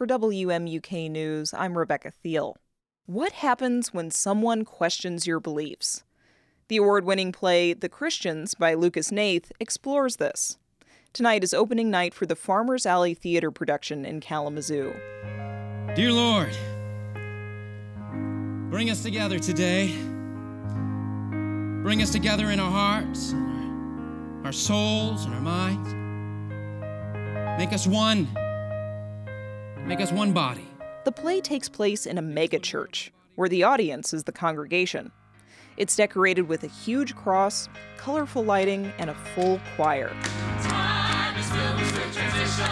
For WMUK News, I'm Rebecca Thiel. What happens when someone questions your beliefs? The award-winning play The Christians by Lucas Hnath explores this. Tonight is opening night for the Farmers Alley Theater production in Kalamazoo. Dear Lord, bring us together today. Bring us together in our hearts, our souls, and our minds. Make us one. Make us one body. The play takes place in a megachurch, where the audience is the congregation. It's decorated with a huge cross, colorful lighting, and a full choir. Time is filled with swift transition.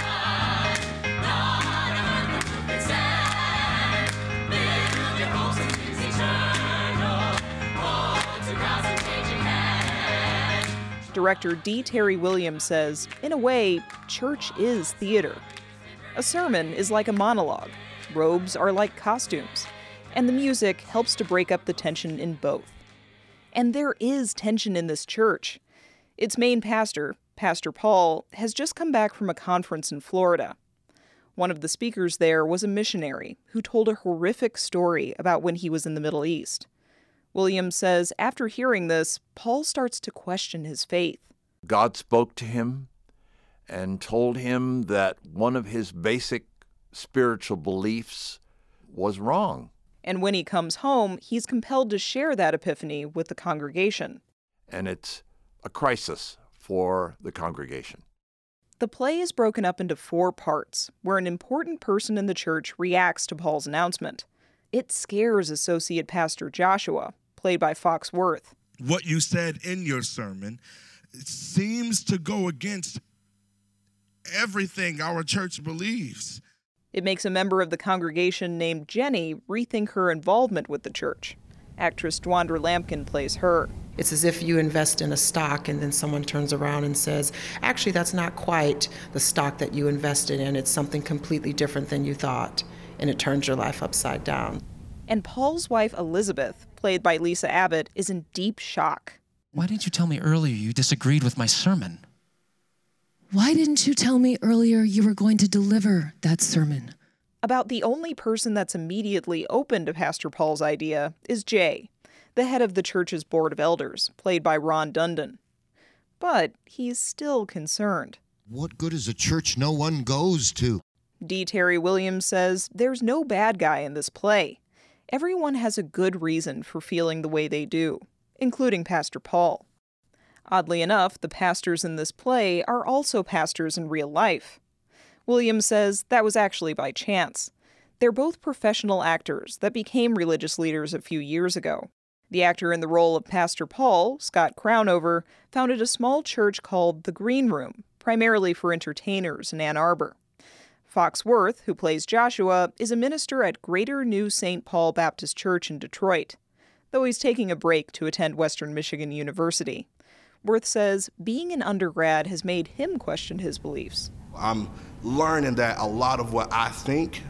Not on earth the proof can stand. Build your hopes and dreams eternal. Hold to God's unchanging hand. Director D. Terry Williams says, in a way, church is theater. A sermon is like a monologue. Robes are like costumes. And the music helps to break up the tension in both. And there is tension in this church. Its main pastor, Pastor Paul, has just come back from a conference in Florida. One of the speakers there was a missionary who told a horrific story about when he was in the Middle East. Williams says after hearing this, Paul starts to question his faith. God spoke to him and told him that one of his basic spiritual beliefs was wrong. And when he comes home, he's compelled to share that epiphany with the congregation. And it's a crisis for the congregation. The play is broken up into 4 parts, where an important person in the church reacts to Paul's announcement. It scares Associate Pastor Joshua, played by Fox Worth. What you said in your sermon seems to go against everything our church believes. It makes a member of the congregation named Jenny rethink her involvement with the church. Actress Dwandra Lampkin plays her. It's as if you invest in a stock and then someone turns around and says, actually, that's not quite the stock that you invested in. It's something completely different than you thought. And it turns your life upside down. And Paul's wife, Elizabeth, played by Lisa Abbott, is in deep shock. Why didn't you tell me earlier you disagreed with my sermon? Why didn't you tell me earlier you were going to deliver that sermon? About the only person that's immediately open to Pastor Paul's idea is Jay, the head of the church's board of elders, played by Ron Dundon. But he's still concerned. What good is a church no one goes to? D. Terry Williams says there's no bad guy in this play. Everyone has a good reason for feeling the way they do, including Pastor Paul. Oddly enough, the pastors in this play are also pastors in real life. Williams says that was actually by chance. They're both professional actors that became religious leaders a few years ago. The actor in the role of Pastor Paul, Scott Crownover, founded a small church called The Green Room, primarily for entertainers in Ann Arbor. Fox Worth, who plays Joshua, is a minister at Greater New St. Paul Baptist Church in Detroit, though he's taking a break to attend Western Michigan University. Worth says being an undergrad has made him question his beliefs. I'm learning that a lot of what I think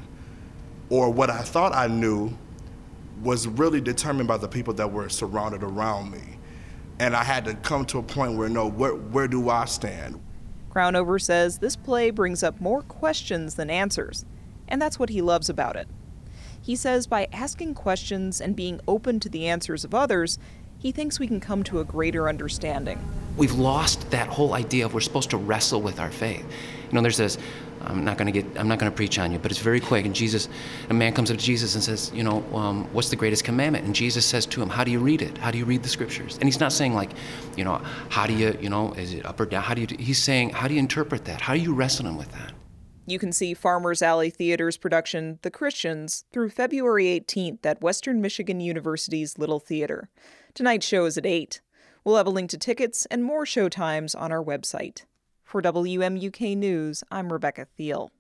or what I thought I knew was really determined by the people that were surrounded around me. And I had to come to a point where, no, where do I stand? Crownover says this play brings up more questions than answers, and that's what he loves about it. He says by asking questions and being open to the answers of others, he thinks we can come to a greater understanding. We've lost that whole idea of we're supposed to wrestle with our faith. You know, there's this, I'm not going to preach on you, but it's very quick. And a man comes up to Jesus and says, what's the greatest commandment? And Jesus says to him, how do you read it? How do you read the scriptures? And he's not saying how do you, is it up or down? He's saying, how do you interpret that? How are you wrestling with that? You can see Farmers Alley Theater's production, The Christians, through February 18th at Western Michigan University's Little Theater. Tonight's show is at 8. We'll have a link to tickets and more show times on our website. For WMUK News, I'm Rebecca Thiel.